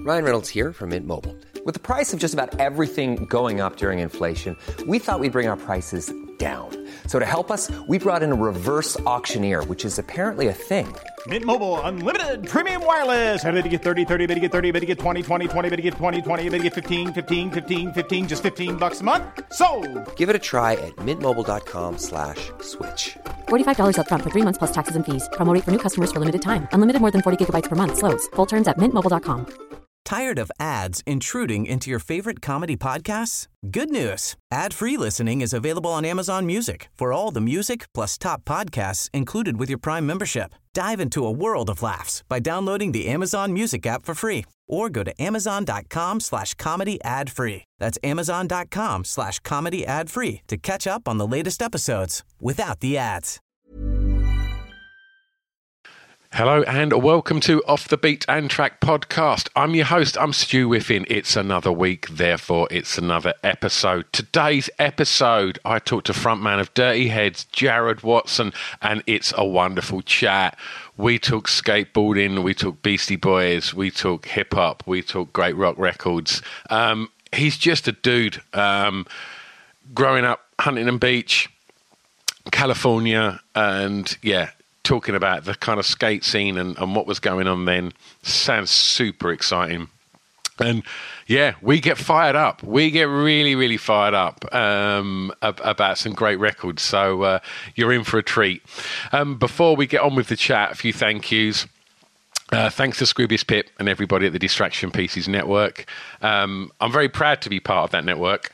Ryan Reynolds here from Mint Mobile. With the price of just about everything going up during inflation, we thought we'd bring our prices down. So to help us, we brought in a reverse auctioneer, which is apparently a thing. Mint Mobile Unlimited Premium Wireless. How to get 30, 30, bit to get 30, bit to get 20, 20, 20, bit to get 20, 20, bit to get 15, 15, 15, 15, just $15 a month? Sold! Give it a try at mintmobile.com/switch. $45 up front for 3 months plus taxes and fees. Promo rate for new customers for limited time. Unlimited more than 40 gigabytes per month. Slows full terms at mintmobile.com. Tired of ads intruding into your favorite comedy podcasts? Good news. Ad-free listening is available on Amazon Music for all the music plus top podcasts included with your Prime membership. Dive into a world of laughs by downloading the Amazon Music app for free or go to amazon.com/comedy ad-free. That's amazon.com/comedy ad-free to catch up on the latest episodes without the ads. Hello and welcome to Off the Beat and Track podcast. I'm your host, I'm Stu Whiffin. It's another week, therefore it's another episode. Today's episode, I talked to frontman of Dirty Heads, Jared Watson, and it's a wonderful chat. We talk skateboarding, we talk Beastie Boys, we talk hip-hop, we talk great rock records. He's just a dude. Growing up Huntington Beach, California, and yeah, talking about the kind of skate scene and what was going on then. Sounds super exciting. And yeah, we get fired up. We get really, really fired up about some great records. So you're in for a treat. Before we get on with the chat, a few thank yous. Thanks to Scroobius Pip and everybody at the Distraction Pieces Network. I'm very proud to be part of that network,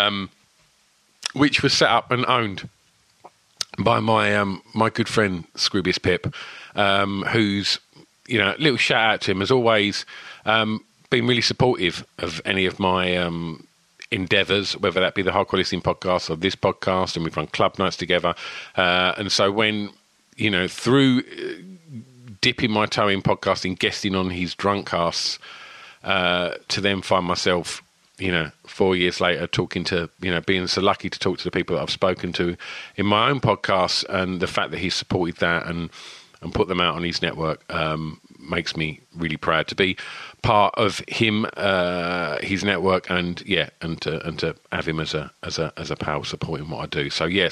which was set up and owned by my good friend Scroobius Pip, who's, you know, a little shout out to him, as always, been really supportive of any of my endeavours, whether that be the Hardcore Listening podcast or this podcast, and we've run club nights together. And so when, you know, through dipping my toe in podcasting, guesting on his drunk casts, to then find myself, you know, 4 years later talking to, you know, being so lucky to talk to the people that I've spoken to in my own podcasts, and the fact that he's supported that and put them out on his network makes me really proud to be part of him, his network, and yeah, and to have him as a pal supporting what I do. So yeah,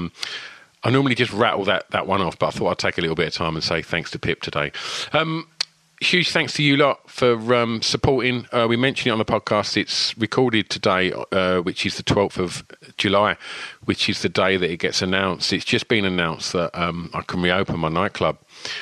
I normally just rattle that one off, but I thought I'd take a little bit of time and say thanks to Pip today. Huge thanks to you lot for supporting. We mentioned it on the podcast. It's recorded today, which is the 12th of July, which is the day that it gets announced. It's just been announced that I can reopen my nightclub.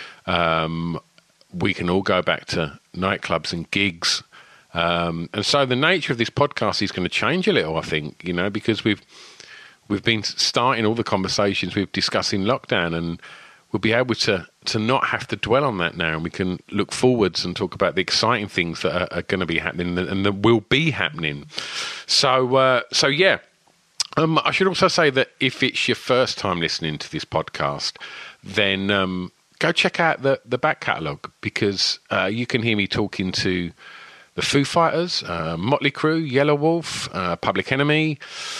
We can all go back to nightclubs and gigs. And so the nature of this podcast is going to change a little, I think, you know, because we've been starting all the conversations with discussing lockdown, and we'll be able to not have to dwell on that now, and we can look forwards and talk about the exciting things that are going to be happening and that will be happening. So yeah. I should also say that if it's your first time listening to this podcast, then go check out the back catalogue, because you can hear me talking to the Foo Fighters, Motley Crue, Yellow Wolf, Public Enemy,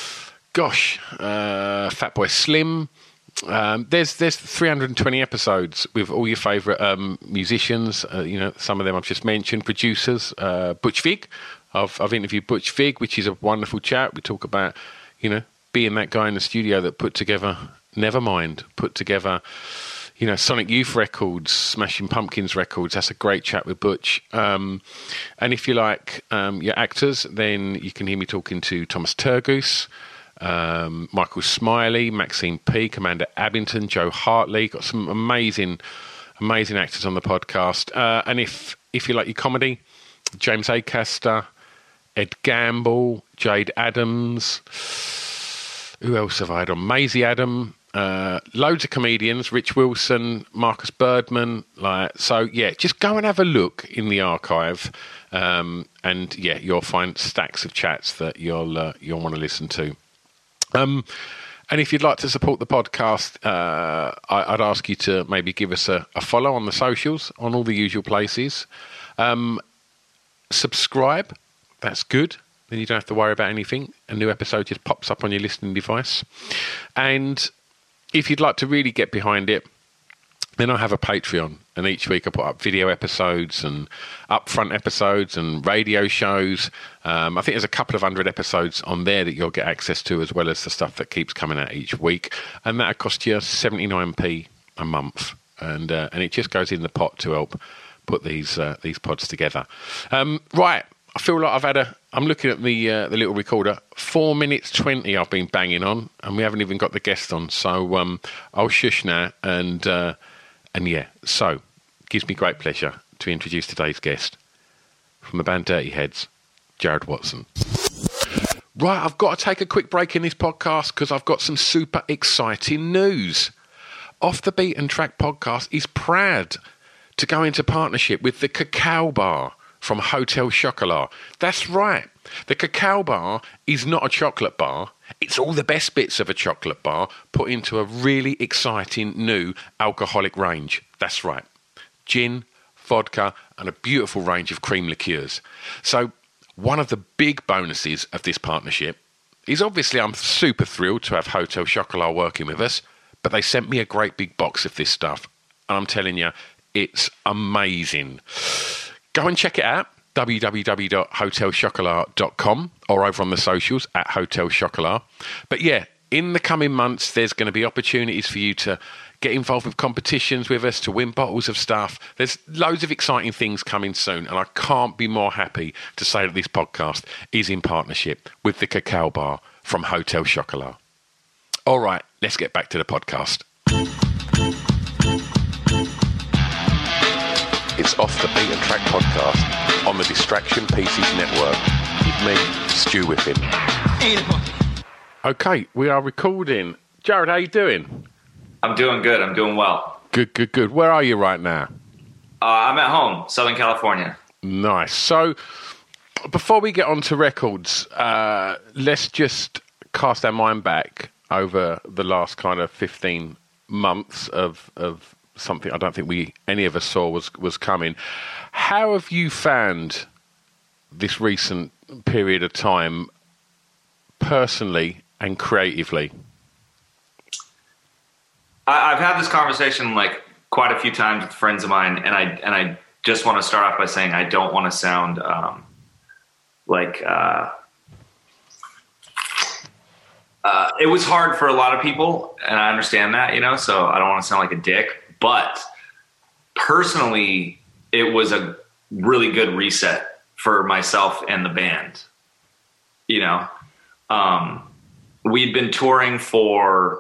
Fatboy Slim. There's 320 episodes with all your favourite musicians. You know, some of them I've just mentioned. Producers, Butch Vig. I've interviewed Butch Vig, which is a wonderful chat. We talk about, you know, being that guy in the studio that put together Nevermind, put together, you know, Sonic Youth records, Smashing Pumpkins records. That's a great chat with Butch. And if you like your actors, then you can hear me talking to Thomas Turgoose, Michael Smiley, Maxine P, Commander Abington, Joe Hartley. Got some amazing actors on the podcast. And if you like your comedy, James Acaster, Ed Gamble, Jade Adams. Who else have I had on? Maisie Adam. Loads of comedians, Rich Wilson, Marcus Birdman. So yeah, just go and have a look in the archive, and yeah, you'll find stacks of chats that you'll want to listen to. And if you'd like to support the podcast, I'd ask you to maybe give us a follow on the socials, on all the usual places. Subscribe, that's good. Then you don't have to worry about anything. A new episode just pops up on your listening device. And if you'd like to really get behind it, then I have a Patreon. And each week I put up video episodes and upfront episodes and radio shows. I think there's a couple of 100 episodes on there that you'll get access to, as well as the stuff that keeps coming out each week. And that'll cost you 79p a month. And it just goes in the pot to help put these pods together. Right. I feel like I'm looking at the little recorder, 4 minutes 20 I've been banging on, and we haven't even got the guest on. So I'll shush now. And yeah, so it gives me great pleasure to introduce today's guest from the band Dirty Heads, Jared Watson. Right, I've got to take a quick break in this podcast because I've got some super exciting news. Off the Beaten Track podcast is proud to go into partnership with the Cacao Bar from Hotel Chocolat. That's right. The Cacao Bar is not a chocolate bar. It's all the best bits of a chocolate bar put into a really exciting new alcoholic range. That's right. Gin, vodka, and a beautiful range of cream liqueurs. So one of the big bonuses of this partnership is obviously I'm super thrilled to have Hotel Chocolat working with us, but they sent me a great big box of this stuff. And I'm telling you, it's amazing. Go and check it out, www.hotelchocolat.com, or over on the socials at Hotel Chocolat. But yeah, in the coming months, there's going to be opportunities for you to get involved with competitions with us, to win bottles of stuff. There's loads of exciting things coming soon, and I can't be more happy to say that this podcast is in partnership with the Cacao Bar from Hotel Chocolat. All right, let's get back to the podcast. It's Off the Beaten Track podcast on the Distraction Pieces Network with me, Stu Whiffin. Okay, we are recording. Jared, how you doing? I'm doing good. I'm doing well. Good. Where are you right now? I'm at home, Southern California. Nice. So, before we get on to records, let's just cast our mind back over the last kind of 15 months of something I don't think any of us saw was coming. How have you found this recent period of time personally and creatively? I've had this conversation like quite a few times with friends of mine, and I just want to start off by saying I don't want to sound it was hard for a lot of people, and I understand that, so I don't want to sound like a dick. But personally, it was a really good reset for myself and the band. We'd been touring for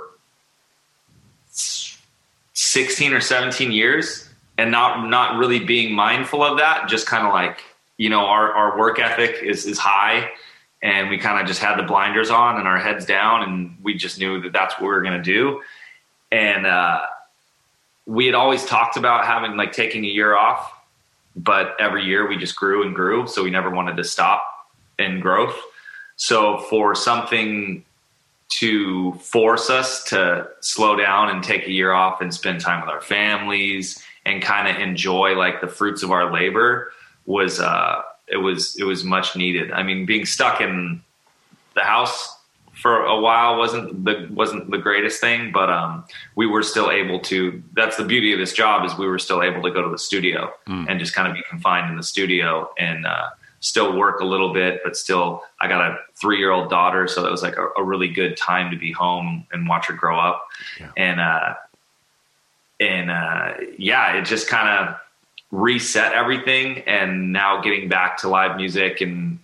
16 or 17 years and not really being mindful of that. Just kind of like, our work ethic is high, and we kind of just had the blinders on and our heads down, and we just knew that that's what we were going to do. And, we had always talked about taking a year off, but every year we just grew and grew. So we never wanted to stop in growth. So for something to force us to slow down and take a year off and spend time with our families and kind of enjoy the fruits of our labor was, it was much needed. I mean, being stuck in the house for a while wasn't the greatest thing, but we were still able to. That's the beauty of this job, is we were still able to go to the studio and just kind of be confined in the studio and still work a little bit, but still I got a 3-year-old daughter, so that was like a really good time to be home and watch her grow up. Yeah. It just kind of reset everything, and now getting back to live music and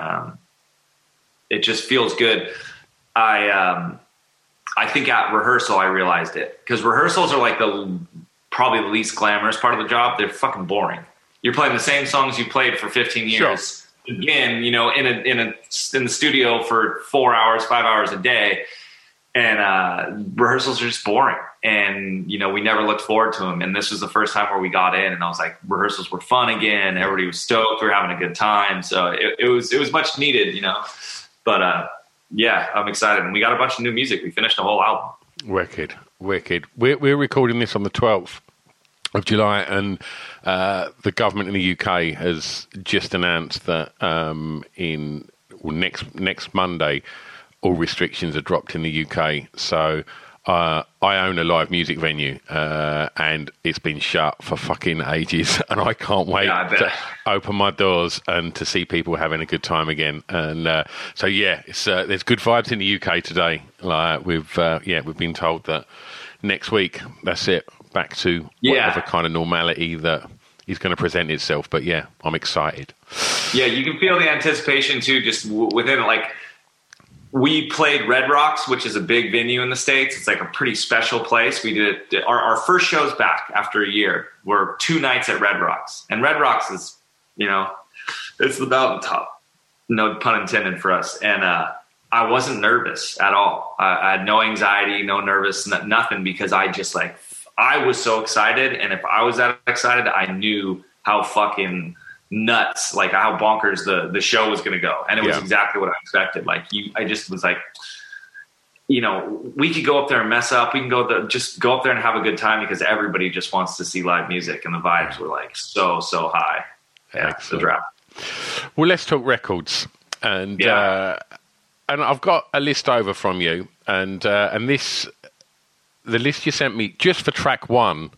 it just feels good. I think at rehearsal I realized it, because rehearsals are probably the least glamorous part of the job. They're fucking boring. You're playing the same songs you played for 15 years. Sure. Again, in the studio for 4 hours, 5 hours a day, and rehearsals are just boring. And we never looked forward to them. And this was the first time where we got in, and I was like, rehearsals were fun again. Everybody was stoked. We were having a good time. So it was much needed, But yeah, I'm excited. And we got a bunch of new music. We finished a whole album. Wicked. We're recording this on the 12th of July, and the government in the UK has just announced that next Monday, all restrictions are dropped in the UK. So I own a live music venue, and it's been shut for fucking ages, and I can't wait to open my doors and to see people having a good time again. And so it's there's good vibes in the UK today. Like we've been told that next week, that's it, back to whatever kind of normality that is going to present itself. But yeah, I'm excited. Yeah, you can feel the anticipation too, just within like. We played Red Rocks, which is a big venue in the States. It's like a pretty special place. We did it. Our first shows back after a year were 2 nights at Red Rocks. And Red Rocks is, it's the mountaintop. No pun intended for us. And I wasn't nervous at all. I had no anxiety, no nervous, nothing, because I just I was so excited. And if I was that excited, I knew how fucking nuts, like how bonkers the show was going to go. And it was exactly what I expected. I just was like, we could go up there and mess up. We can just go up there and have a good time, because everybody just wants to see live music, and the vibes were like so high. Yeah, the draft. Well, let's talk records. And and I've got a list over from you, and the list you sent me just for track 1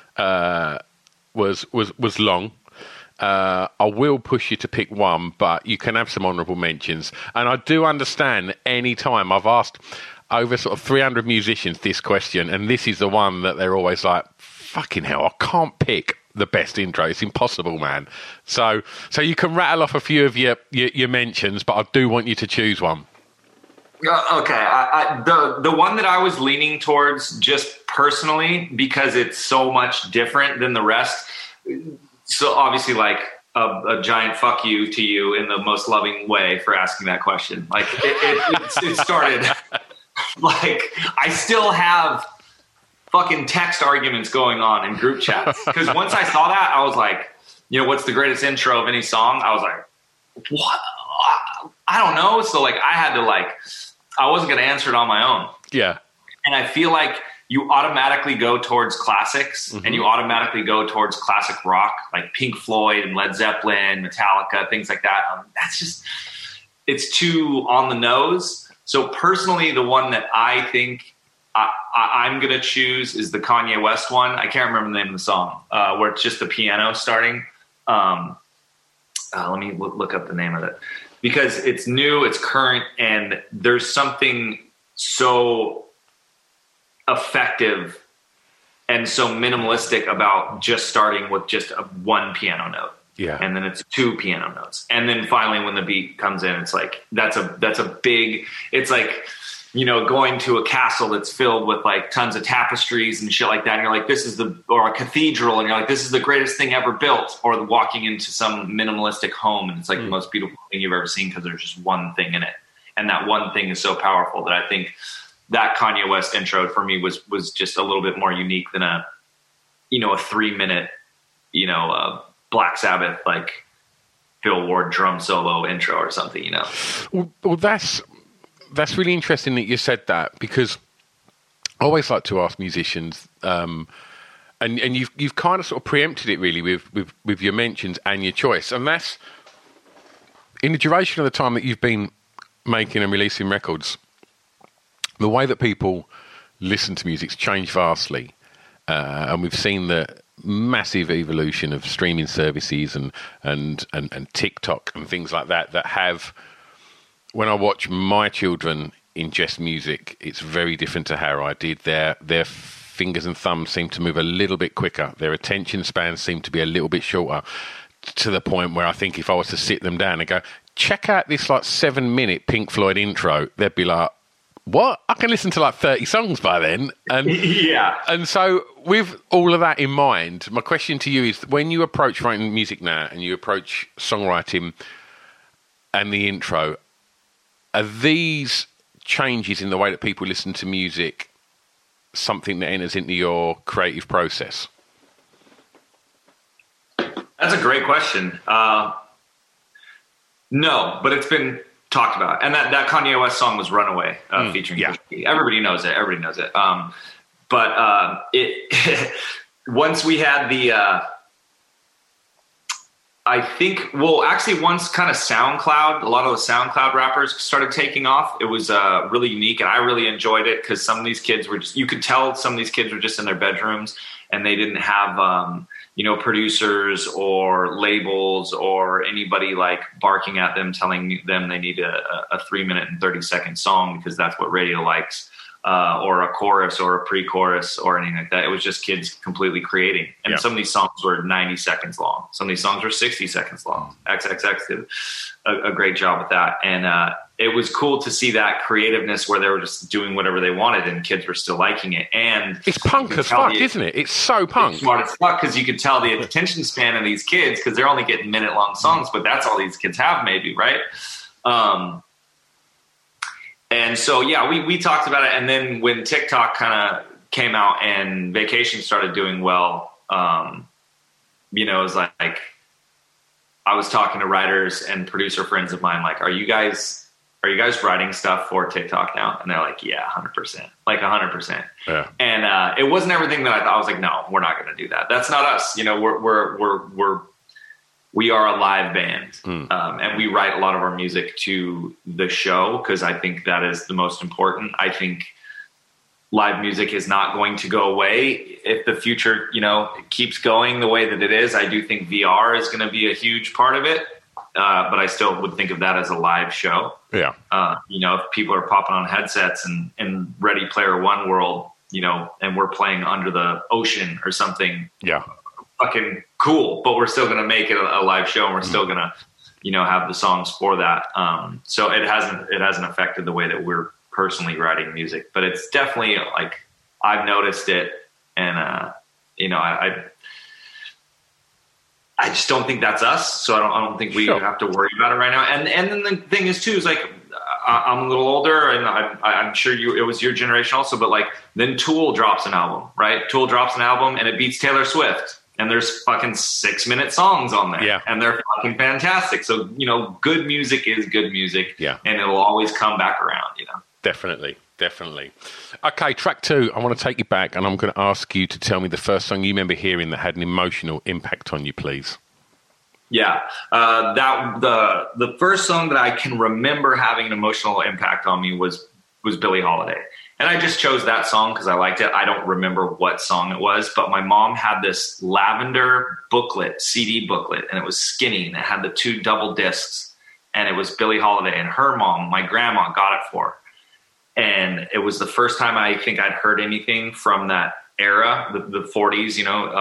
was long. I will push you to pick one, but you can have some honourable mentions. And I do understand any time I've asked over sort of 300 musicians this question, and this is the one that they're always like, fucking hell, I can't pick the best intro. It's impossible, man. So you can rattle off a few of your mentions, but I do want you to choose one. Okay. The one that I was leaning towards just personally, because it's so much different than the rest. So obviously, like a giant fuck you to you in the most loving way for asking that question. Like it started like I still have fucking text arguments going on in group chats, because once I saw that, I was like, what's the greatest intro of any song? I was like, what? I don't know. So I wasn't going to answer it on my own. Yeah. And I feel like you automatically go towards classics, and you automatically go towards classic rock, like Pink Floyd and Led Zeppelin, Metallica, things like that. It's too on the nose. So personally, the one that I think I'm going to choose is the Kanye West one. I can't remember the name of the song, where it's just the piano starting. Let me look up the name of it, because it's new, it's current, and there's something so effective and so minimalistic about just starting with just one piano note. Yeah. And then it's 2 piano notes. And then finally when the beat comes in, it's like, that's a big, it's like, going to a castle that's filled with like tons of tapestries and shit like that. And you're like, or a cathedral. And you're like, this is the greatest thing ever built. Or walking into some minimalistic home, and it's like the most beautiful thing you've ever seen, because there's just one thing in it. And that one thing is so powerful that I think that Kanye West intro for me was just a little bit more unique than a 3-minute, Black Sabbath, like Phil Ward drum solo intro or something, Well, that's really interesting that you said that, because I always like to ask musicians, and you've kind of sort of preempted it really with your mentions and your choice. And that's in the duration of the time that you've been making and releasing records, the way that people listen to music's changed vastly, and we've seen the massive evolution of streaming services and TikTok and things like that have. When I watch my children ingest music, it's very different to how I did. Their fingers and thumbs seem to move a little bit quicker. Their attention spans seem to be a little bit shorter, to the point where I think if I was to sit them down and go, check out this 7-minute Pink Floyd intro, they'd be like, what? I can listen to 30 songs by then. And yeah. And so with all of that in mind, my question to you is, when you approach writing music now and you approach songwriting and the intro, are these changes in the way that people listen to music something that enters into your creative process? That's a great question. No, but it's been talked about. And that Kanye West song was Runaway, featuring Push B. Everybody knows it. But it once we had the I think, well, actually once kind of SoundCloud, a lot of the SoundCloud rappers started taking off. It was really unique, and I really enjoyed it because some of these kids were just, you could tell some of these kids were just in their bedrooms and they didn't have, producers or labels or anybody like barking at them, telling them they need a 3-minute and 30-second song because that's what radio likes. Or a chorus or a pre-chorus or anything like that. It was just kids completely creating. And some of these songs were 90 seconds long. Some of these songs were 60 seconds long. XXX did a great job with that. And it was cool to see that creativeness where they were just doing whatever they wanted and kids were still liking it. And it's punk as fuck, isn't it? It's so punk. It's smart as fuck because you could tell the attention span of these kids because they're only getting minute-long songs, but that's all these kids have maybe, right? And so, we talked about it. And then when TikTok kind of came out and Vacation started doing well, it was like I was talking to writers and producer friends of mine, like, are you guys writing stuff for TikTok now? And they're like, yeah, 100%, like 100%. Yeah. And it wasn't everything that I thought. I was like, no, we're not going to do that. That's not us. We are a live band, and we write a lot of our music to the show because I think that is the most important. I think live music is not going to go away if the future, keeps going the way that it is. I do think VR is going to be a huge part of it, but I still would think of that as a live show. Yeah. If people are popping on headsets and in Ready Player One world, and we're playing under the ocean or something. Yeah. Fucking cool, but we're still going to make it a live show and we're still going to, have the songs for that. So it hasn't affected the way that we're personally writing music, but it's definitely like, I've noticed it. And, I just don't think that's us. So I don't think we have to worry about it right now. And then the thing is too, is like, I'm a little older and I'm sure it was your generation also, but like then Tool drops an album, right? Tool drops an album and it beats Taylor Swift. And there's fucking 6-minute songs on there. Yeah. And they're fucking fantastic. So, good music is good music. Yeah. And it'll always come back around, Definitely. Okay, track 2. I want to take you back and I'm going to ask you to tell me the first song you remember hearing that had an emotional impact on you, please. Yeah. The first song that I can remember having an emotional impact on me was Billie Holiday. And I just chose that song because I liked it. I don't remember what song it was, but my mom had this lavender booklet, CD booklet, and it was skinny, and it had the 2 double discs, and it was Billie Holiday, and her mom, my grandma, got it for her. And it was the first time I think I'd heard anything from that era, the 40s,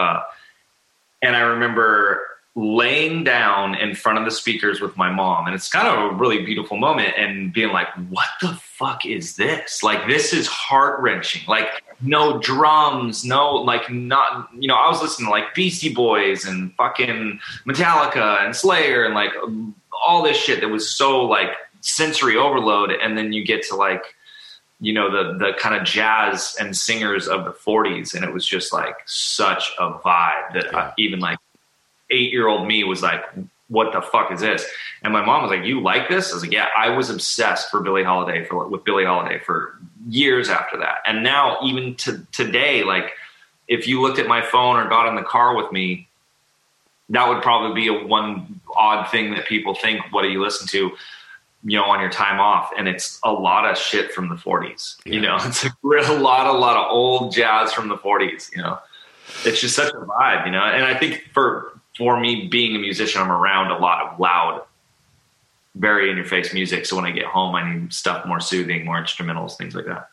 and I remember laying down in front of the speakers with my mom, and it's kind of a really beautiful moment, and being like, what the fuck is this? Like, this is heart-wrenching. Like, no drums, no, like, not, I was listening to like Beastie Boys and fucking Metallica and Slayer and like all this shit that was so like sensory overload. And then you get to like, the kind of jazz and singers of the 40s, and it was just like such a vibe that even like 8-year-old me was like, what the fuck is this? And my mom was like, you like this? I was like, yeah, I was obsessed with Billie Holiday for years after that. And now even today, like if you looked at my phone or got in the car with me, that would probably be one odd thing that people think, what do you listen to, on your time off? And it's a lot of shit from the 40s, it's a lot of old jazz from the 40s, it's just such a vibe, and I think for me being a musician, I'm around a lot of loud, very in-your-face music. So when I get home, I need stuff more soothing, more instrumentals, things like that.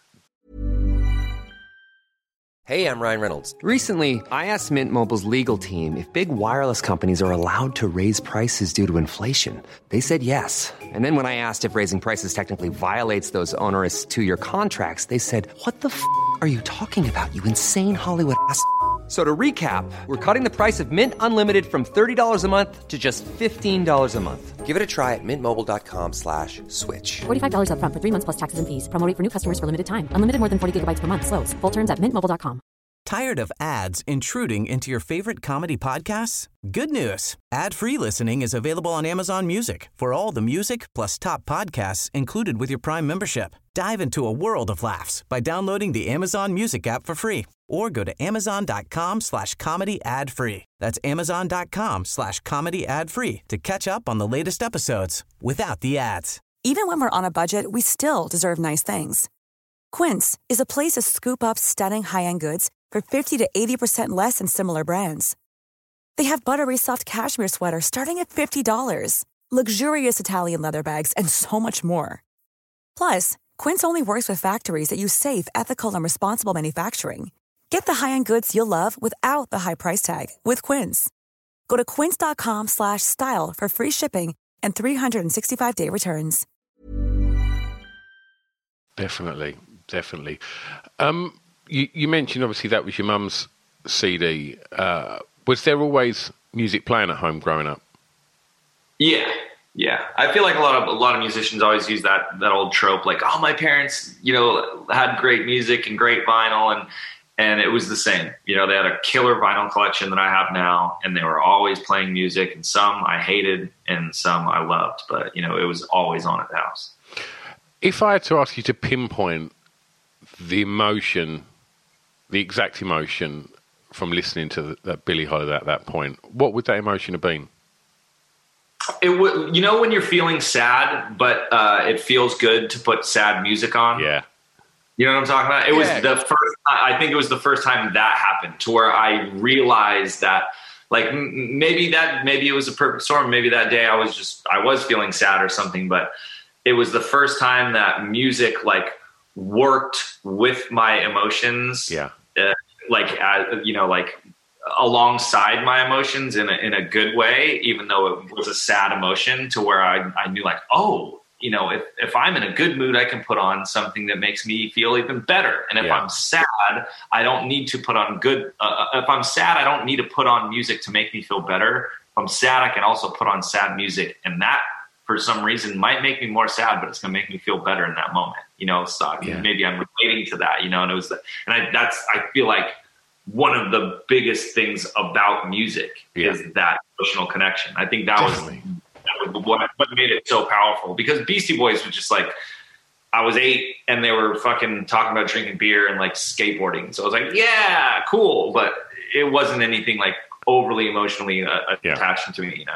Hey, I'm Ryan Reynolds. Recently, I asked Mint Mobile's legal team if big wireless companies are allowed to raise prices due to inflation. They said yes. And then when I asked if raising prices technically violates those onerous 2-year contracts, they said, what the f*** are you talking about, you insane Hollywood ass f- So to recap, we're cutting the price of Mint Unlimited from $30 a month to just $15 a month. Give it a try at mintmobile.com/switch. $45 up front for 3 months plus taxes and fees. Promo rate for new customers for limited time. Unlimited more than 40 gigabytes per month. Slows full terms at mintmobile.com. Tired of ads intruding into your favorite comedy podcasts? Good news. Ad-free listening is available on Amazon Music for all the music plus top podcasts included with your Prime membership. Dive into a world of laughs by downloading the Amazon Music app for free or go to amazon.com/comedy ad-free. That's amazon.com/comedy ad-free to catch up on the latest episodes without the ads. Even when we're on a budget, we still deserve nice things. Quince is a place to scoop up stunning high-end goods for 50 to 80% less than similar brands. They have buttery soft cashmere sweaters starting at $50, luxurious Italian leather bags, and so much more. Plus, Quince only works with factories that use safe, ethical, and responsible manufacturing. Get the high-end goods you'll love without the high price tag with Quince. Go to quince.com/style for free shipping and 365-day returns. Definitely. You mentioned, obviously, that was your mum's CD. Was there always music playing at home growing up? Yeah. I feel like a lot of musicians always use that old trope, like, oh, my parents, had great music and great vinyl, and it was the same. They had a killer vinyl collection that I have now, and they were always playing music, and some I hated and some I loved, but it was always on at the house. If I had to ask you to pinpoint the exact emotion from listening to that Billie Holiday at that point, what would that emotion have been? It would, when you're feeling sad, but it feels good to put sad music on. Yeah. You know what I'm talking about? It was the first. I think it was the first time that happened, to where I realized that, like, maybe it was a perfect storm. Maybe that day I was feeling sad or something, but it was the first time that music worked with my emotions. Yeah. Alongside my emotions in a good way, even though it was a sad emotion, to where I knew, like, oh, if I'm in a good mood, I can put on something that makes me feel even better. And if I'm sad, I don't need to put on if I'm sad, I don't need to put on music to make me feel better. If I'm sad, I can also put on sad music, and that, for some reason, might make me more sad, but it's going to make me feel better in that moment. So maybe I'm relating to that, and it was I feel like one of the biggest things about music is that emotional connection. I think that was what made it so powerful, because Beastie Boys was just like, I was 8 and they were fucking talking about drinking beer and like skateboarding. So I was like, yeah, cool. But it wasn't anything like overly emotionally attached to me,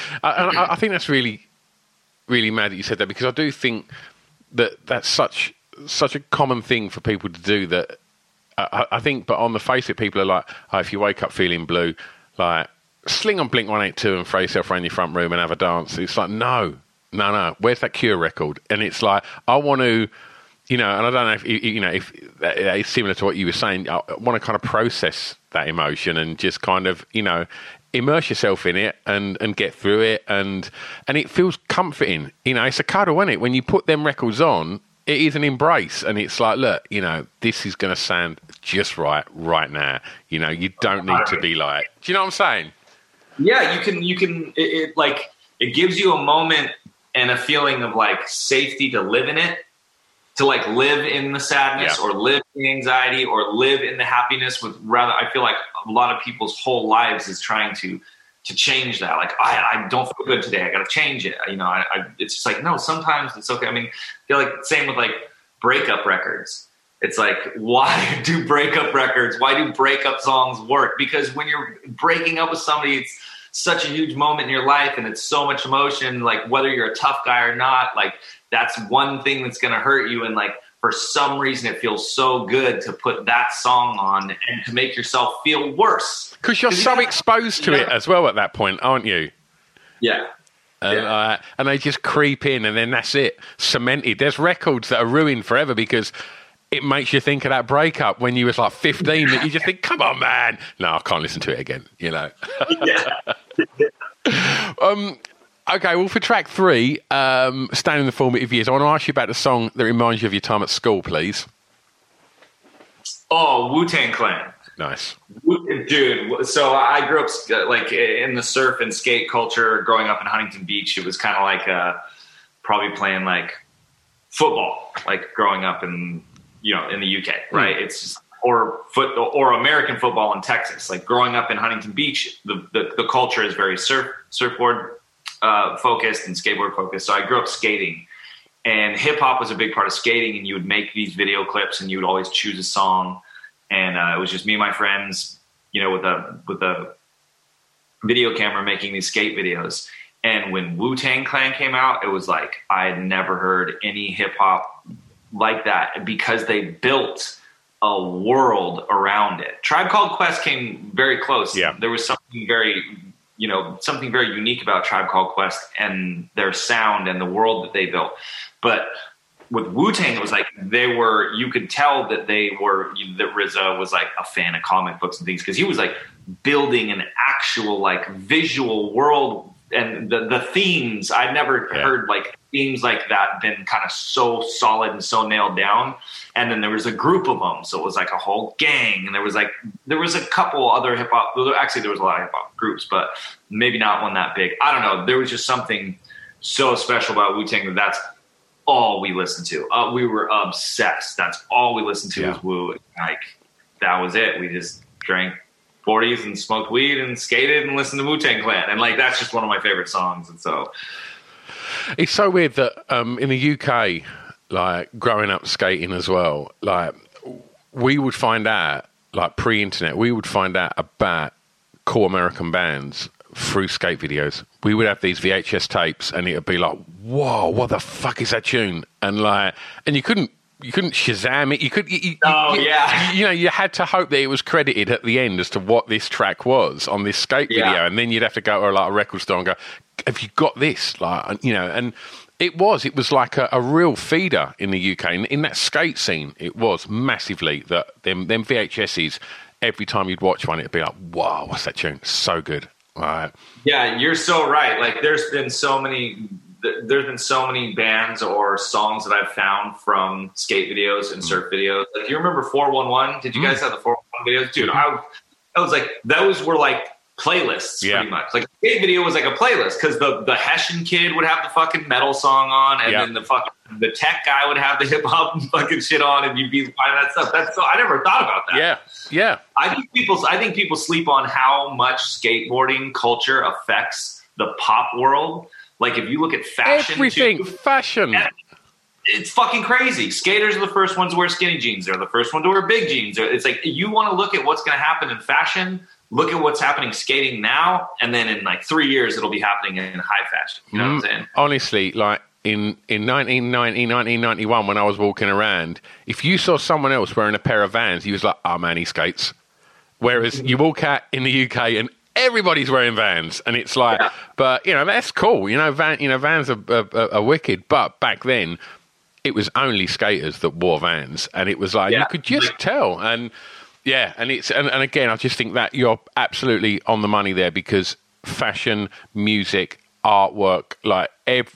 I think that's really, really mad that you said that, because I do think that's such a common thing for people to do, that I think, but on the face of it, people are like, oh, if you wake up feeling blue, like, sling on Blink-182 and throw yourself around your front room and have a dance. It's like, no. Where's that Cure record? And it's like, I want to, and I don't know if it's similar to what you were saying. I want to kind of process that emotion and just kind of, immerse yourself in it and get through it. And it feels comforting. It's a cuddle, isn't it? When you put them records on, it is an embrace, and it's like, look, this is going to sound just right now. You don't need to be like, do you know what I'm saying? Yeah, you can. It gives you a moment and a feeling of like safety to live in it, to like live in the sadness or live in the anxiety or live in the happiness. I feel like a lot of people's whole lives is trying to change that. Like, I don't feel good today, I got to change it. It's just like, no, sometimes it's okay. I mean, I feel like same with like breakup records. It's like, why do breakup records, why do breakup songs work? Because when you're breaking up with somebody, it's such a huge moment in your life and it's so much emotion, like whether you're a tough guy or not, like that's one thing that's going to hurt you. And like, for some reason, it feels so good to put that song on and to make yourself feel worse. Because you're so exposed to it as well at that point, aren't you? Yeah. And they just creep in, and then that's it, cemented. There's records that are ruined forever because it makes you think of that breakup when you was like 15 that you just think, come on, man. No, I can't listen to it again, Yeah. Okay, well, for track 3, staying in the formative years, I want to ask you about the song that reminds you of your time at school, please. Oh, Wu-Tang Clan. Nice. Dude, so I grew up like in the surf and skate culture growing up in Huntington Beach. It was kind of like probably playing like football, like growing up in, in the UK, right? It's just or American football in Texas. Like growing up in Huntington Beach, the culture is very surfboard focused and skateboard focused. So I grew up skating, and hip hop was a big part of skating. And you would make these video clips, and you would always choose a song. And it was just me and my friends, you know, with a video camera making these skate videos. And when Wu-Tang Clan came out, it was like I had never heard any hip hop like that, because they built a world around it. Tribe Called Quest came very close. Yeah. There was something very unique about Tribe Called Quest and their sound and the world that they built. But with Wu-Tang, it was like you could tell that that RZA was like a fan of comic books and things, because he was like building an actual like visual world. And the themes, I'd never heard like themes like that been kind of so solid and so nailed down. And then there was a group of them, so it was like a whole gang. And there was a couple other hip hop. Actually, there was a lot of hip hop groups, but maybe not one that big. I don't know. There was just something so special about Wu-Tang that's all we listened to. We were obsessed. That's all we listened to was Wu. Like that was it. We just drank 40s and smoked weed and skated and listened to Wu-Tang Clan. And like, that's just one of my favorite songs. And so it's so weird that in the UK, like growing up skating as well, like we would find out, like pre-internet, we would find out about cool American bands through skate videos. We would have these VHS tapes and it would be like, whoa, what the fuck is that tune? And you couldn't Shazam it. You had to hope that it was credited at the end as to what this track was on this skate video, and then you'd have to go to like a record store and go, "Have you got this?" Like, you know, and it was like a real feeder in the UK in that skate scene. It was massively that them VHSs. Every time you'd watch one, it'd be like, "Wow, what's that tune? So good!" Right? Yeah, you're so right. Like, there's been so many bands or songs that I've found from skate videos and surf videos. Like, you remember 411? Did you guys have the 411 videos? Dude, those were like playlists pretty much. Like, the skate video was like a playlist, because the Hessian kid would have the fucking metal song on, and then the tech guy would have the hip hop fucking shit on, and you'd be finding that stuff. That's so I never thought about that. Yeah. I think people sleep on how much skateboarding culture affects the pop world. Like, if you look at fashion, fashion. It's fucking crazy. Skaters are the first ones to wear skinny jeans. They're the first one to wear big jeans. It's like, you want to look at what's going to happen in fashion, look at what's happening skating now, and then in like 3 years, it'll be happening in high fashion. You know what I'm saying? Honestly, like in 1990, 1991, when I was walking around, if you saw someone else wearing a pair of Vans, you was like, oh man, he skates. Whereas you walk out in the UK and everybody's wearing Vans, and it's like, but you know, that's cool. You know, Vans are wicked. But back then, it was only skaters that wore Vans, and it was like you could just tell. And and again, I just think that you're absolutely on the money there, because fashion, music, artwork, like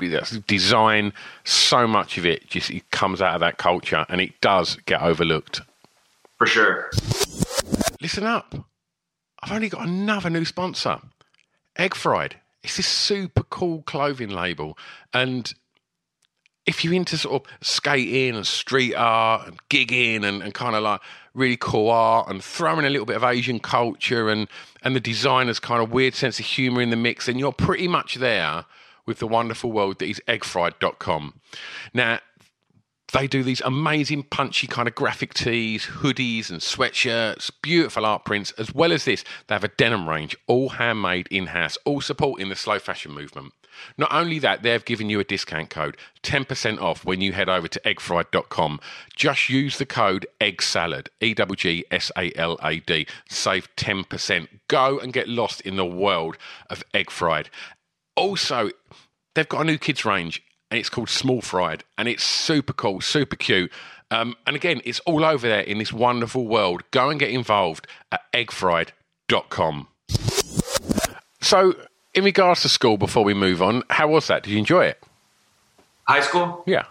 design, so much of it it comes out of that culture, and it does get overlooked. For sure. Listen up. I've only got another new sponsor, Egg Fried. It's this super cool clothing label. And if you're into sort of skating and street art and gigging and kind of like really cool art and throwing a little bit of Asian culture and the designer's kind of weird sense of humour in the mix, then you're pretty much there with the wonderful world that is eggfried.com. Now, they do these amazing punchy kind of graphic tees, hoodies and sweatshirts, beautiful art prints. As well as this, they have a denim range, all handmade in-house, all supporting the slow fashion movement. Not only that, they've given you a discount code, 10% off when you head over to eggfried.com. Just use the code EGGSALAD, EGGSALAD. Save 10%. Go and get lost in the world of Egg Fried. Also, they've got a new kids range, and it's called Small Fried, and it's super cool, super cute. And again, it's all over there in this wonderful world. Go and get involved at eggfried.com. So, in regards to school, before we move on, how was that? Did you enjoy it? High school? Yeah.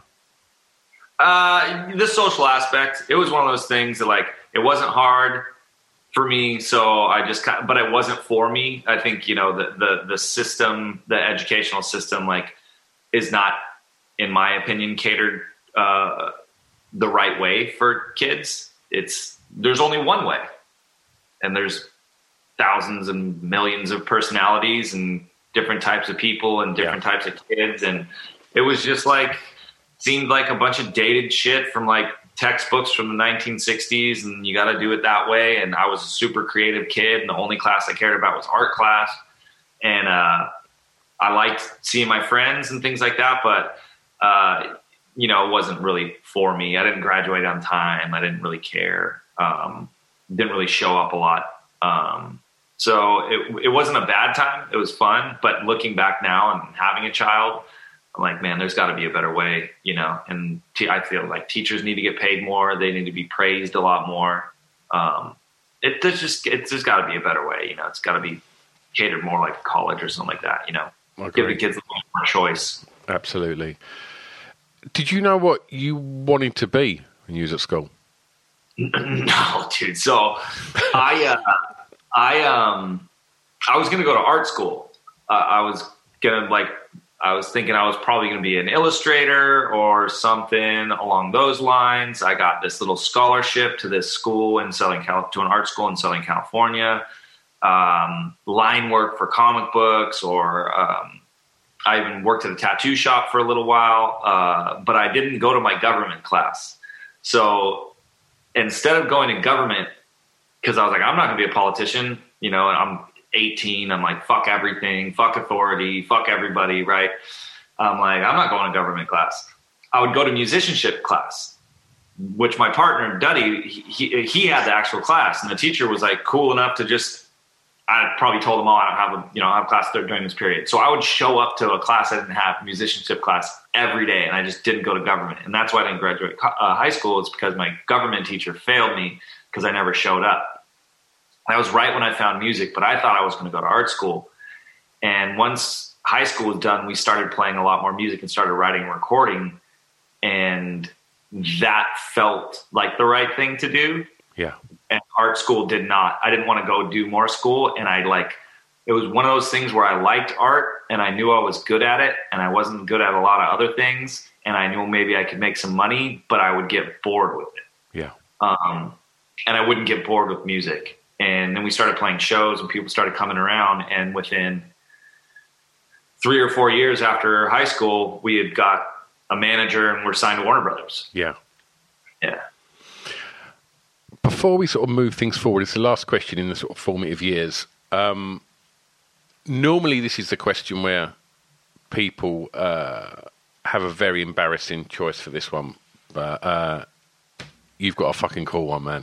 The social aspect, it was one of those things that, like, it wasn't hard for me, so I just but it wasn't for me. I think, you know, the system, the educational system, like, is not, in my opinion, catered the right way for kids. It's there's only one way, and there's thousands and millions of personalities and different types of people and different types of kids. And it was just like, seemed like a bunch of dated shit from like textbooks from the 1960s, and you got to do it that way. And I was a super creative kid, and the only class I cared about was art class. And I liked seeing my friends and things like that, but it wasn't really for me. I didn't graduate on time. I didn't really care. Didn't really show up a lot. So it wasn't a bad time. It was fun. But looking back now and having a child, I'm like, man, there's got to be a better way, and I feel like teachers need to get paid more. They need to be praised a lot more. There's just got to be a better way. It's got to be catered more like college or something like that, Give the kids a little more choice. Absolutely. Did you know what you wanted to be when you was at school? No, dude. So I was going to go to art school. I was thinking I was probably going to be an illustrator or something along those lines. I got this little scholarship to this school to an art school in Southern California. Line work for comic books, or I even worked at a tattoo shop for a little while, but I didn't go to my government class. So instead of going to government, because I was like, I'm not going to be a politician, and I'm 18. I'm like, fuck everything, fuck authority, fuck everybody, right? I'm like, I'm not going to government class. I would go to musicianship class, which my partner, Duddy, he had the actual class, and the teacher was like cool enough to just, I probably told them all I have class during this period. So I would show up to a class I didn't have, musicianship class, every day, and I just didn't go to government. And that's why I didn't graduate high school. It's because my government teacher failed me because I never showed up. That was right when I found music, but I thought I was going to go to art school. And once high school was done, we started playing a lot more music and started writing and recording. And that felt like the right thing to do. Yeah. And art school did not. I didn't want to go do more school. And it was one of those things where I liked art and I knew I was good at it, and I wasn't good at a lot of other things. And I knew maybe I could make some money, but I would get bored with it. Yeah. And I wouldn't get bored with music. And then we started playing shows and people started coming around. And within 3 or 4 years after high school, we had got a manager and we're signed to Warner Brothers. Yeah. Yeah. Before we sort of move things forward, it's the last question in the sort of formative years. Normally this is the question where people have a very embarrassing choice for this one. But you've got a fucking cool one, man.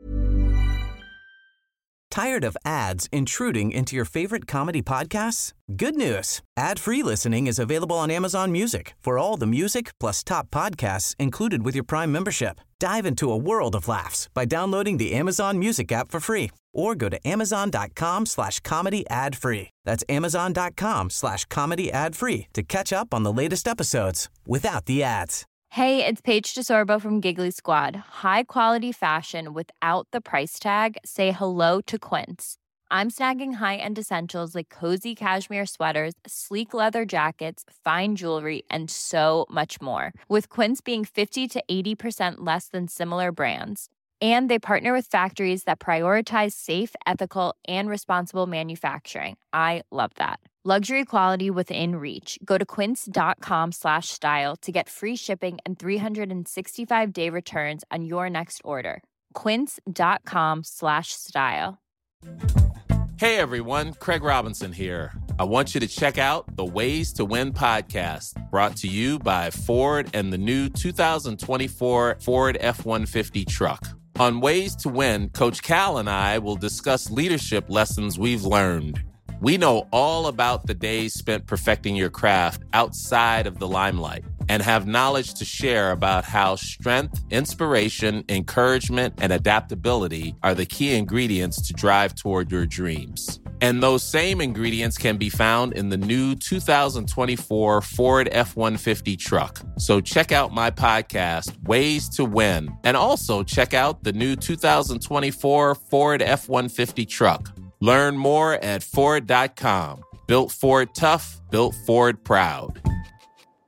Tired of ads intruding into your favorite comedy podcasts? Good news. Ad-free listening is available on Amazon Music for all the music plus top podcasts included with your Prime membership. Dive into a world of laughs by downloading the Amazon Music app for free or go to amazon.com/comedy ad-free. That's amazon.com/comedy ad-free to catch up on the latest episodes without the ads. Hey, it's Paige DeSorbo from Giggly Squad. High quality fashion without the price tag. Say hello to Quince. I'm snagging high-end essentials like cozy cashmere sweaters, sleek leather jackets, fine jewelry, and so much more. With Quince being 50 to 80% less than similar brands. And they partner with factories that prioritize safe, ethical, and responsible manufacturing. I love that. Luxury quality within reach. Go to quince.com/style to get free shipping and 365-day returns on your next order. Quince.com/style. Hey everyone, Craig Robinson here. I want you to check out the Ways to Win podcast, brought to you by Ford and the new 2024 Ford F-150 truck. On Ways to Win, Coach Cal and I will discuss leadership lessons we've learned. We know all about the days spent perfecting your craft outside of the limelight and have knowledge to share about how strength, inspiration, encouragement, and adaptability are the key ingredients to drive toward your dreams. And those same ingredients can be found in the new 2024 Ford F-150 truck. So check out my podcast, Ways to Win, and also check out the new 2024 Ford F-150 truck. Learn more at Ford.com. Built Ford tough, built Ford proud.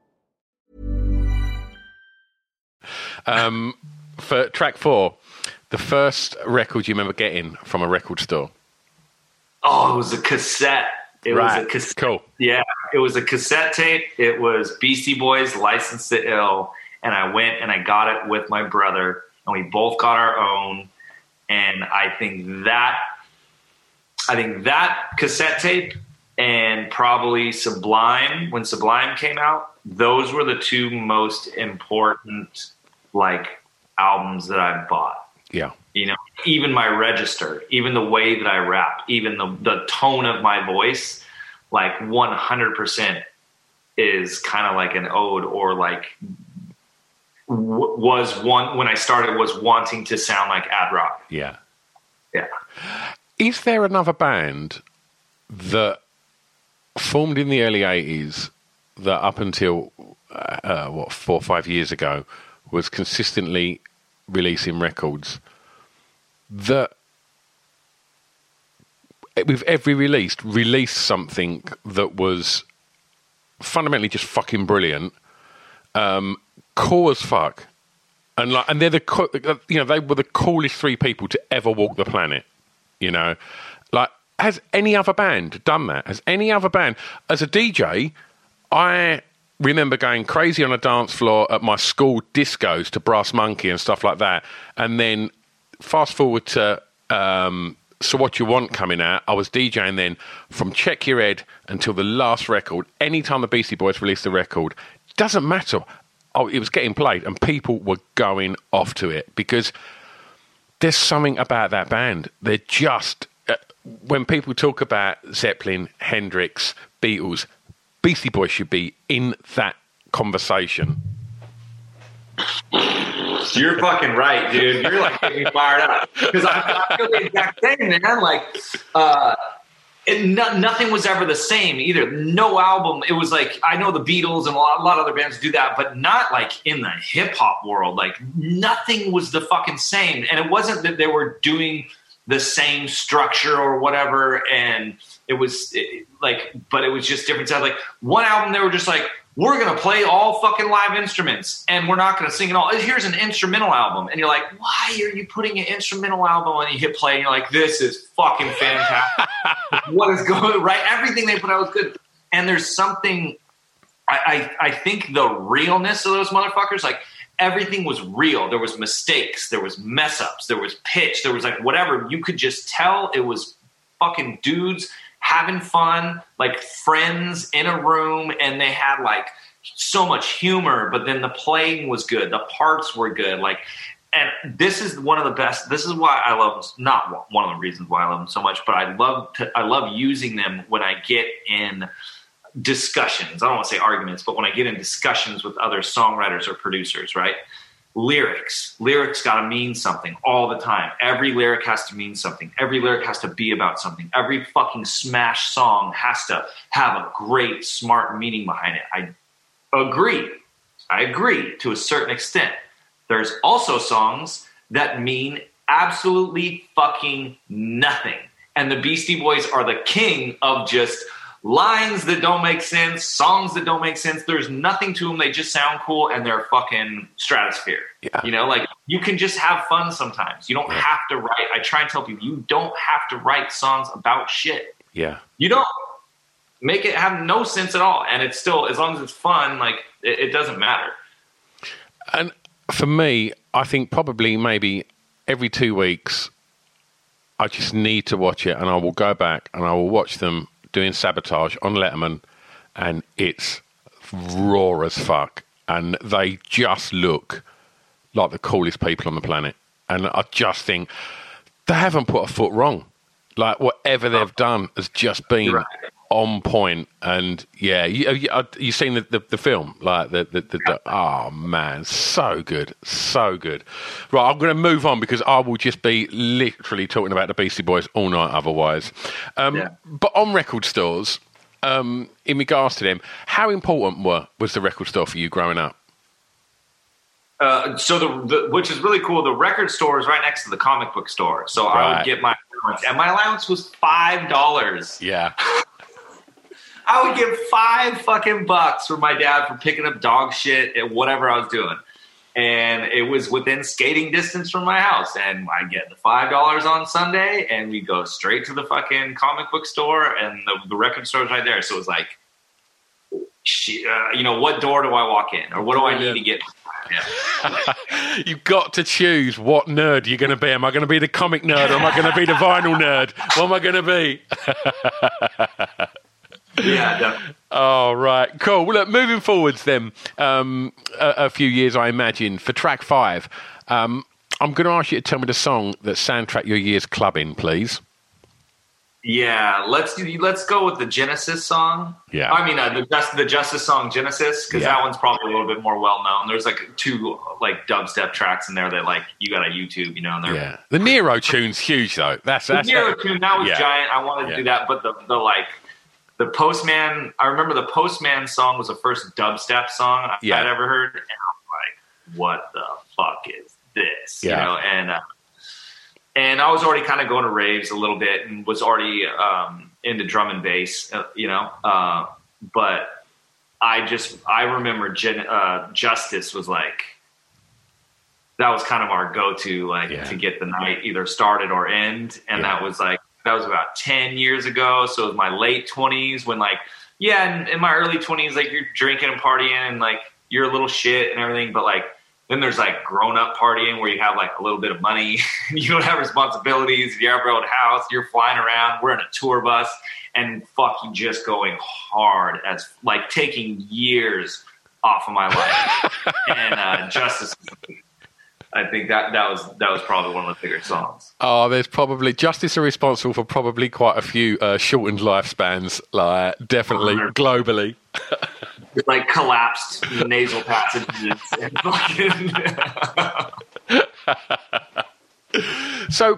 For track 4, The first record you remember getting from a record store? Oh, it was a cassette. It was a cassette. Cool. Yeah, it was a cassette tape. It was Beastie Boys' License to Ill. And I went and I got it with my brother. And we both got our own. And I think that cassette tape and probably Sublime, when Sublime came out, those were the two most important, like, albums that I bought. Yeah. You know, even my register, even the way that I rap, even the tone of my voice, like 100% is kind of like an ode, or like when I started was wanting to sound like Ad Rock. Yeah. Yeah. Is there another band that formed in the early 80s that up until, 4 or 5 years ago was consistently releasing records that with every released something that was fundamentally just fucking brilliant, cool as fuck, and they're they were the coolest three people to ever walk the planet, you know? Like, has any other band done that? Has any other band? As a DJ, I remember going crazy on a dance floor at my school discos to Brass Monkey and stuff like that, and then fast forward to So What You Want coming out. I was DJing then from Check Your Head until the last record. Anytime the Beastie Boys released a record, doesn't matter. Oh, it was getting played and people were going off to it because there's something about that band. They're just, when people talk about Zeppelin, Hendrix, Beatles, Beastie Boys should be in that conversation. You're fucking right, dude. You're like getting me fired up because I feel the exact same, man. Like, nothing was ever the same either. No album. It was like, I know the Beatles and a lot of other bands do that, but not like in the hip hop world. Like, nothing was the fucking same, and it wasn't that they were doing the same structure or whatever. And it was but it was just different stuff. Like, one album, they were just like, we're going to play all fucking live instruments and we're not going to sing it all. Here's an instrumental album. And you're like, why are you putting an instrumental album? And you hit play and you're like, this is fucking fantastic. What is going on? Right? Everything they put out was good. And there's something, I think the realness of those motherfuckers, like, everything was real. There was mistakes. There was mess ups. There was pitch. There was like whatever. You could just tell it was fucking dudes having fun, like friends in a room, and they had like so much humor, but then the playing was good. The parts were good. Like, and this is one of the best. This is why I love, not one of the reasons why I love them so much, but I love using them when I get in discussions. I don't want to say arguments, but when I get in discussions with other songwriters or producers, right? Lyrics got to mean something all the time. Every lyric has to mean something. Every lyric has to be about something. Every fucking smash song has to have a great, smart meaning behind it. I agree to a certain extent. There's also songs that mean absolutely fucking nothing. And the Beastie Boys are the king of just lines that don't make sense, songs that don't make sense. There's nothing to them. They just sound cool and they're fucking stratosphere. Yeah. You know, like, you can just have fun sometimes. You don't have to write. I try and tell people, you don't have to write songs about shit. Yeah. You don't. Make it have no sense at all. And it's still, as long as it's fun, like, it doesn't matter. And for me, I think probably maybe every 2 weeks, I just need to watch it, and I will go back and I will watch them doing Sabotage on Letterman, and it's raw as fuck, and they just look like the coolest people on the planet. And I just think they haven't put a foot wrong. Like, whatever they've done has just been on point. And yeah, you seen the film? Like oh man, so good. Right, I'm going to move on because I will just be literally talking about the Beastie Boys all night otherwise. But on record stores, in regards to them, how important was the record store for you growing up? So which is really cool. The record store is right next to the comic book store. So I would get my allowance, and my allowance was $5. Yeah. I would get $5 for my dad for picking up dog shit and whatever I was doing. And it was within skating distance from my house. And I get the $5 on Sunday, and we go straight to the fucking comic book store, and the record store's right there. So it was like, what door do I walk in, or what do I need to get? Yeah. You've got to choose what nerd you're going to be. Am I going to be the comic nerd, or am I going to be the vinyl nerd? What am I going to be? Yeah, definitely. Oh, right. Cool. Well, look, moving forwards then, a few years, I imagine, for track 5, I'm going to ask you to tell me the song that soundtracked your years clubbing, please. Yeah, let's go with the Genesis song. Yeah. I mean, the Justice song Genesis, because that one's probably a little bit more well-known. There's like 2 like dubstep tracks in there that like you got to YouTube, and they're... Yeah. The Nero tune's huge, though. That's the Nero tune, that was giant. I wanted to do that, but the Postman, I remember the Postman song was the first dubstep song I'd ever heard, and I'm like, what the fuck is this? Yeah. And I was already kind of going to raves a little bit and was already into drum and bass, but I remember Justice was like, that was kind of our go-to, to get the night either started or end. And that was about 10 years ago. So it was my late 20s when in my early 20s, like you're drinking and partying and like you're a little shit and everything. But like, then there's like grown up partying where you have like a little bit of money. You don't have responsibilities. You have your own house. You're flying around. We're in a tour bus and fucking just going hard as like taking years off of my life. And Justice, I think that was probably one of the bigger songs. Oh, there's probably Justice are responsible for probably quite a few shortened lifespans, like definitely globally. Like collapsed nasal passages and fucking. So,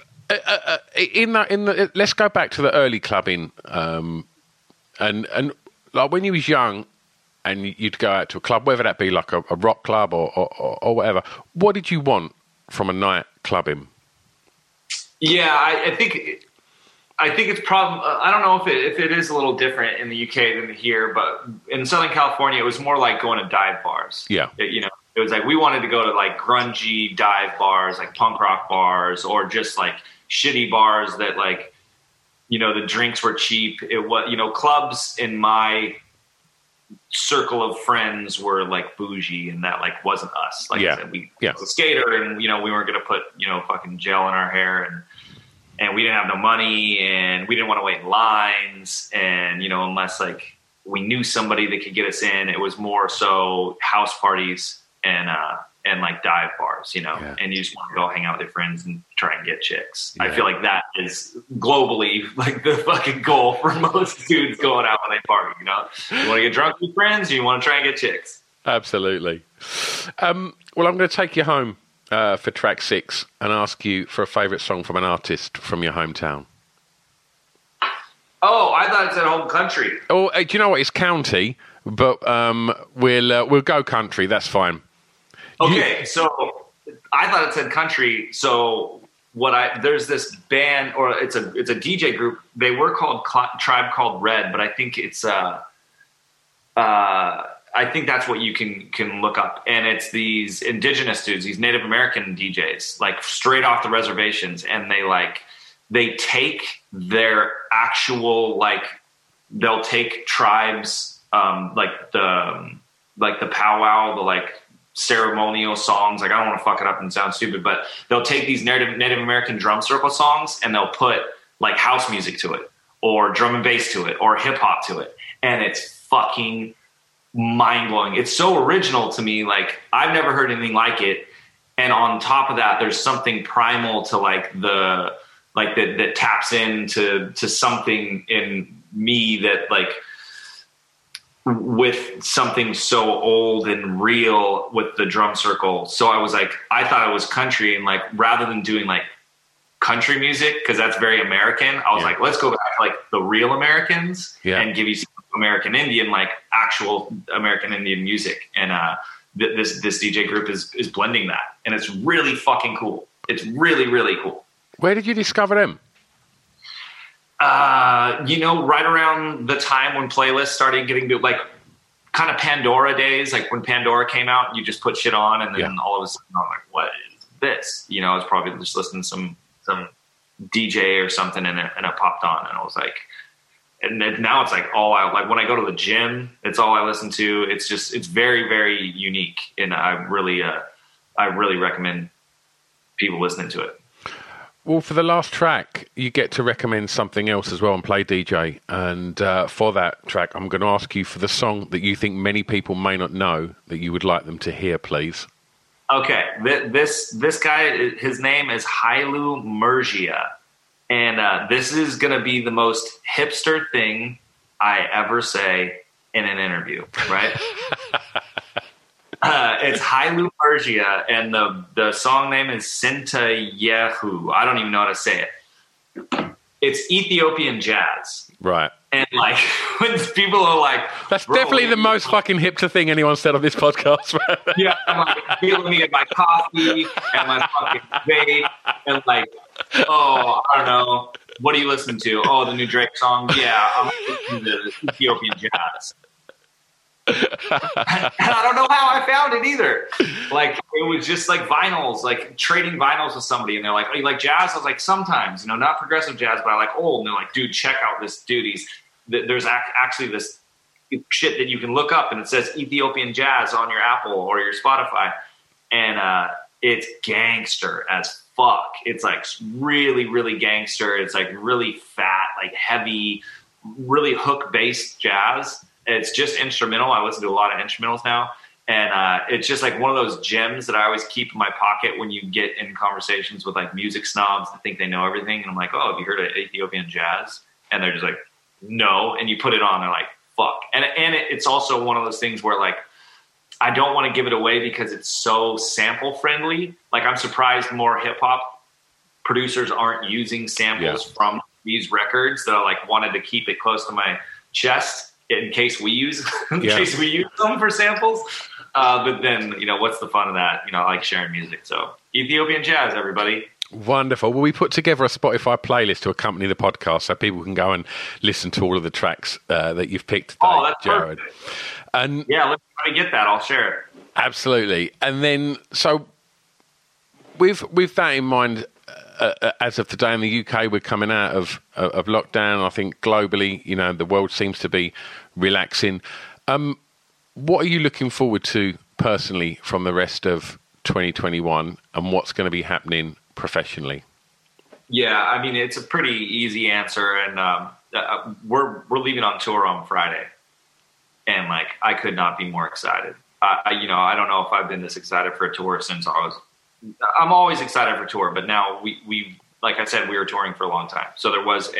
let's go back to the early clubbing, and like when you was young, and you'd go out to a club, whether that be like a rock club or whatever. What did you want from a night clubbing? Yeah, I think it's probably, I don't know if it is a little different in the UK than here, but in Southern California, it was more like going to dive bars. Yeah. It was like we wanted to go to like grungy dive bars, like punk rock bars, or just like shitty bars that like, the drinks were cheap. It was, clubs in my circle of friends were like bougie, and that like wasn't us. Like I said, I was a skater, and, we weren't going to put, fucking gel in our hair, and we didn't have no money, and we didn't want to wait in lines. And, unless like we knew somebody that could get us in, it was more so house parties and like dive bars, and you just want to go hang out with your friends and try and get chicks. Yeah. I feel like that is globally like the fucking goal for most dudes going out when they party, You want to get drunk with friends, or you want to try and get chicks? Absolutely. Well, I'm going to take you home for track 6 and ask you for a favourite song from an artist from your hometown. Oh, I thought it said home country. Oh, do you know what? It's county, but we'll go country. That's fine. Okay, so I thought it said country. So there's this band, or it's a DJ group. They were called Tribe Called Red, but I think it's I think that's what you can look up. And it's these indigenous dudes, these Native American DJs, like straight off the reservations. And they take their actual, they'll take tribes, like the powwow, the like ceremonial songs. Like, I don't want to fuck it up and sound stupid, but they'll take these Native American drum circle songs and they'll put like house music to it, or drum and bass to it, or hip hop to it. And it's fucking mind-blowing. It's so original to me. Like, I've never heard anything like it. And on top of that, there's something primal to that taps into something in me that, like, with something so old and real with the drum circle. So I thought it was country, and like, rather than doing like country music, because that's very American, I was like, let's go back to like the real Americans and give you some American Indian, like actual American Indian music. And this DJ group is blending that, and it's really fucking cool. It's really, really cool. Where did you discover them? Right around the time when playlists started getting like kind of Pandora days, like when Pandora came out, you just put shit on, and then all of a sudden I'm like, what is this? You know, I was probably just listening to some DJ or something, and it popped on, and I was like, and now it's like all I like when I go to the gym, it's all I listen to. It's very, very unique, and I really recommend people listening to it. Well, for the last track, you get to recommend something else as well and play DJ. And for that track, I'm going to ask you for the song that you think many people may not know that you would like them to hear, please. Okay, this guy, his name is Hailu Murgia, and this is going to be the most hipster thing I ever say in an interview, right? It's Hailu Murgia, and the song name is Sinta Yehu. I don't even know how to say it. It's Ethiopian jazz. Right. And like when people are like, that's definitely the most fucking hipster thing anyone said on this podcast. Right? Yeah, I'm like feeling me at my coffee and my fucking vape, and like, oh, I don't know, what do you listen to? Oh, the new Drake song. Yeah, I'm listening to Ethiopian jazz. And I don't know how I found it either. Like, it was just like vinyls, like trading vinyls with somebody, and they're like, "Oh, you like jazz?" I was like, "Sometimes, not progressive jazz, but I like old." And they're like, "Dude, check out this dude. There's actually this shit that you can look up, and it says Ethiopian jazz on your Apple or your Spotify, and it's gangster as fuck. It's like really, really gangster. It's like really fat, like heavy, really hook based jazz." It's just instrumental. I listen to a lot of instrumentals now. And it's just like one of those gems that I always keep in my pocket when you get in conversations with like music snobs that think they know everything. And I'm like, oh, have you heard of Ethiopian jazz? And they're just like, no. And you put it on, they're like, fuck. And it's also one of those things where like, I don't want to give it away because it's so sample friendly. Like, I'm surprised more hip hop producers aren't using samples from these records, that I like wanted to keep it close to my chest in case we use them for samples. But then, what's the fun of that? I like sharing music. So Ethiopian jazz, everybody. Wonderful. Well, we put together a Spotify playlist to accompany the podcast so people can go and listen to all of the tracks that you've picked today, that's Jared. Perfect. And yeah, let's try to get that. I'll share it. Absolutely. And then, so with that in mind, as of today in the UK, we're coming out of lockdown. I think globally, the world seems to be relaxing. What are you looking forward to personally from the rest of 2021, and what's going to be happening professionally? Yeah, I mean, it's a pretty easy answer, and we're leaving on tour on Friday, and like, I could not be more excited. I don't know if I've been this excited for a tour since I'm always excited for tour, but now we like I said, we were touring for a long time. So it was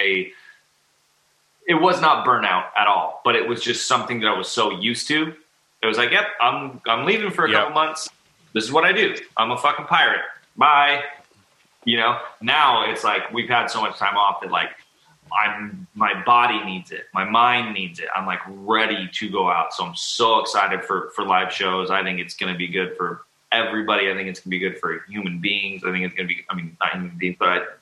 not burnout at all, but it was just something that I was so used to. It was like, yep, I'm leaving for a couple months. This is what I do. I'm a fucking pirate. Bye. Now it's like, we've had so much time off that like, my body needs it. My mind needs it. I'm like ready to go out. So I'm so excited for live shows. I think it's going to be good for everybody. I think it's gonna be good for human beings. I think it's gonna be, not human beings, but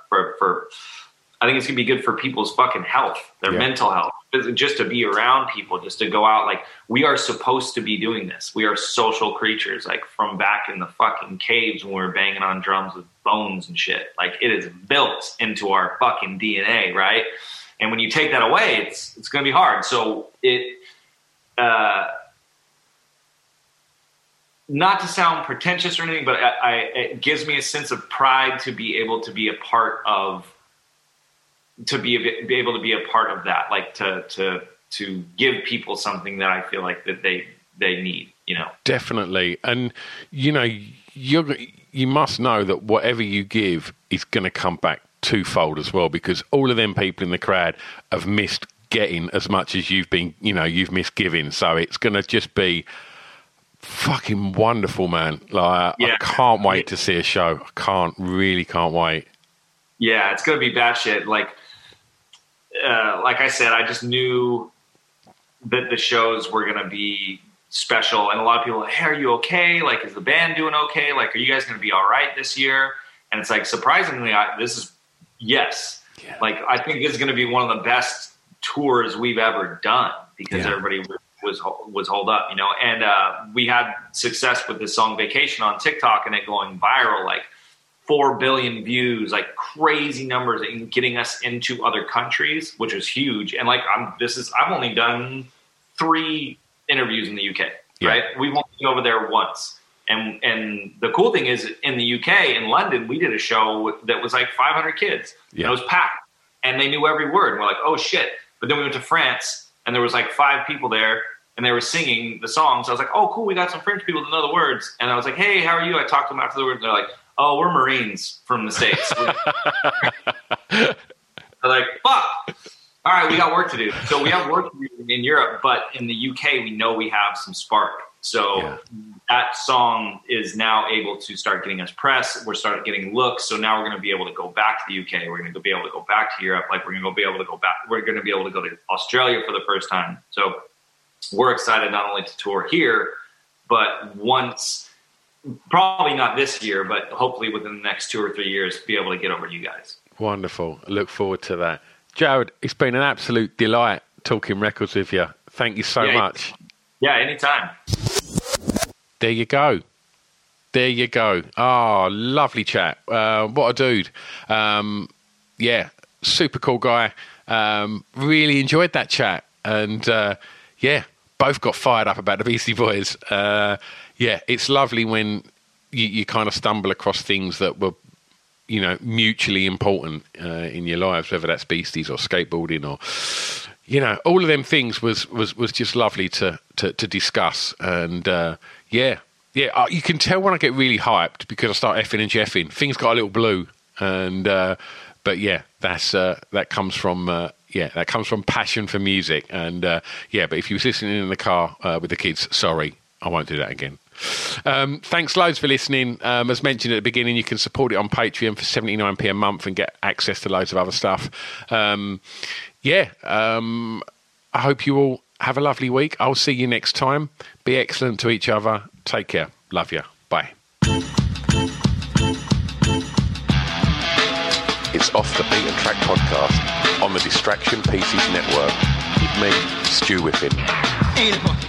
I think it's gonna be good for people's fucking health, their mental health, just to be around people, just to go out. Like, we are supposed to be doing this. We are social creatures, like from back in the fucking caves when we were banging on drums with bones and shit. Like, it is built into our fucking DNA, right? And when you take that away, it's gonna be hard. So not to sound pretentious or anything, but it gives me a sense of pride to be able to be a part of, that, like to give people something that I feel like that they need, Definitely. And, you must know that whatever you give is going to come back twofold as well, because all of them people in the crowd have missed getting as much as you've missed giving. So it's going to just be fucking wonderful, man. Like, I can't wait to see a show. I really can't wait. Yeah, it's gonna be batshit. Like I said, I just knew that the shows were gonna be special, and a lot of people are like, hey, are you okay? Like, is the band doing okay? Like, are you guys gonna be all right this year? And it's like, surprisingly, yes. Yeah. Like, I think this is gonna be one of the best tours we've ever done, because everybody was was hold up, and we had success with this song Vacation on TikTok and it going viral, like 4 billion views, like crazy numbers, and getting us into other countries, which was huge. And like, I've only done 3 interviews in the UK, right? We've only been over there once. And the cool thing is in the UK, in London, we did a show that was like 500 kids. Yeah. It was packed and they knew every word. And we're like, oh shit. But then we went to France and there was like 5 people there and they were singing the songs. So I was like, oh cool, we got some French people that know the words. And I was like, hey, how are you? I talked to them after the words. And they're like, oh, we're Marines from the States. They're like, fuck. All right, we got work to do. So we have work to do in Europe, but in the UK, we know we have some spark. So that song is now able to start getting us press. We're starting getting looks. So now we're going to be able to go back to the UK. We're going to be able to go back to Europe. Like we're going to be able to go back. We're going to be able to go to Australia for the first time. So we're excited not only to tour here, but once, probably not this year, but hopefully within the next 2 or 3 years, be able to get over to you guys. Wonderful. I look forward to that. Jared, it's been an absolute delight talking records with you. Thank you so much. Yeah, anytime. There you go. Oh, lovely chat. What a dude. Super cool guy. Really enjoyed that chat. And both got fired up about the Beastie Boys. It's lovely when you kind of stumble across things that were, mutually important in your lives, whether that's Beasties or skateboarding or, all of them things was just lovely to discuss. And you can tell when I get really hyped because I start effing and jeffing. Things got a little blue, and that comes from passion for music. And but if you were listening in the car with the kids, sorry, I won't do that again. Thanks loads for listening. As mentioned at the beginning, you can support it on Patreon for 79p a month and get access to loads of other stuff. I hope you all have a lovely week. I'll see you next time. Be excellent to each other. Take care. Love you. Bye. It's Off the Beaten Track podcast on the Distraction Pieces Network with me, Stu Whiffen.